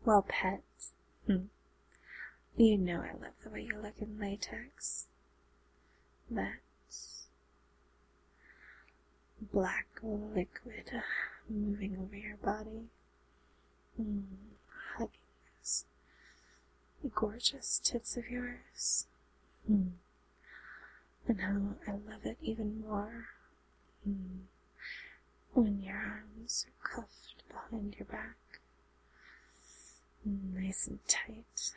Well, pet, you know I love the way you look in latex. That black liquid moving over your body, hugging those gorgeous tits of yours. And how I love it even more when your arms are cuffed behind your back, nice and tight,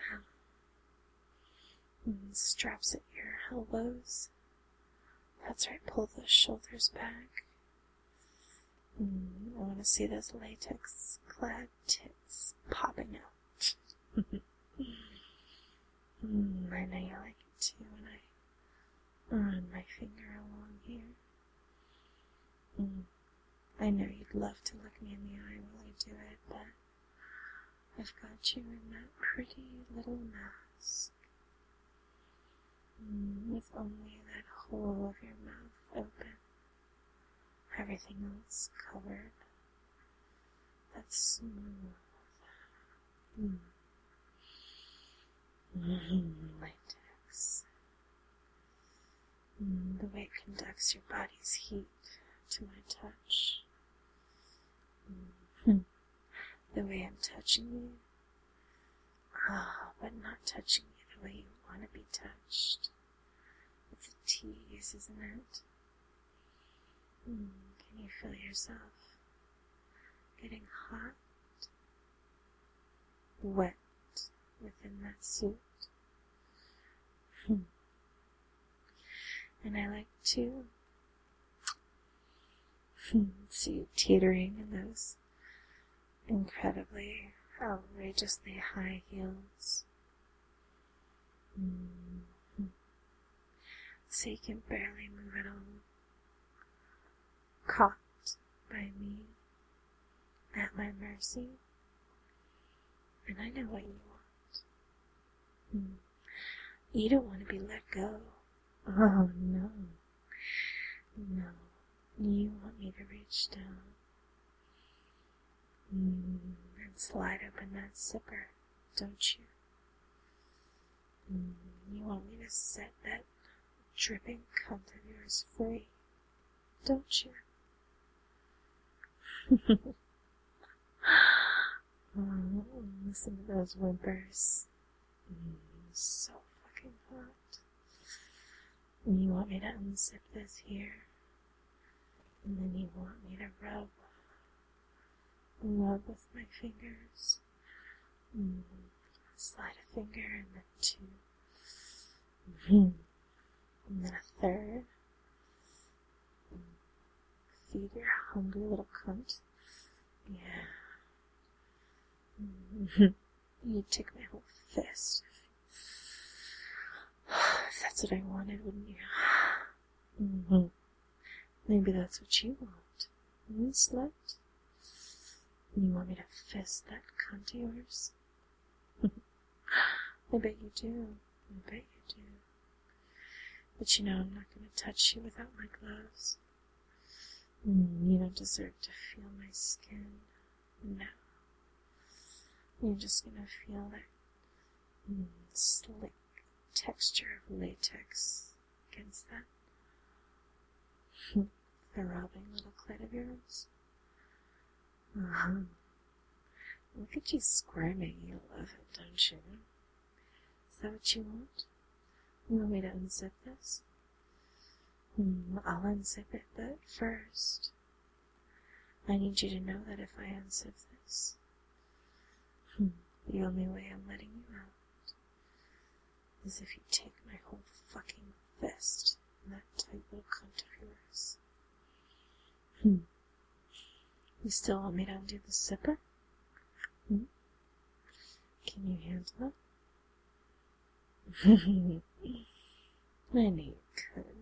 straps at your elbows. That's right, pull those shoulders back. I want to see those latex-clad tits popping out. I know you like it too when I run my finger along here. I know you'd love to look me in the eye while I do it, but I've got you in that pretty little mask, with only that hole of your mouth open, everything else covered. That's smooth. Latex. The way it conducts your body's heat to my touch. The way I'm touching you. But not touching you the way you want to be touched. It's a tease, isn't it? Can you feel yourself getting hot? Wet within that suit? And I like to see you teetering in those incredibly, outrageously high heels. So you can barely move at all. Caught by me, at my mercy. And I know what you want. You don't want to be let go. Oh, no. No. You want me to reach down and slide open that zipper, don't you? You want me to set that dripping cunt of yours free, don't you? Listen to those whimpers. So fucking hot. You want me to unzip this here, and then you want me to rub with my fingers. Slide a finger and then two. And then a third. Feed your hungry little cunt. Yeah. You'd take my whole fist. If that's what I wanted, wouldn't you? Maybe that's what you want. Slut? You want me to fist that cunt of yours? I bet you do. I bet you do. But you know I'm not going to touch you without my gloves. You don't deserve to feel my skin. No. You're just going to feel that slick texture of latex against that throbbing little clit of yours. Look at you squirming. You love it, don't you? Is that what you want? You want me to unzip this? I'll unzip it, but first, I need you to know that if I unzip this, the only way I'm letting you out is if you take my whole fucking fist in that tight little cunt of yours. You still want me to undo the zipper? Can you handle it? I knew you could.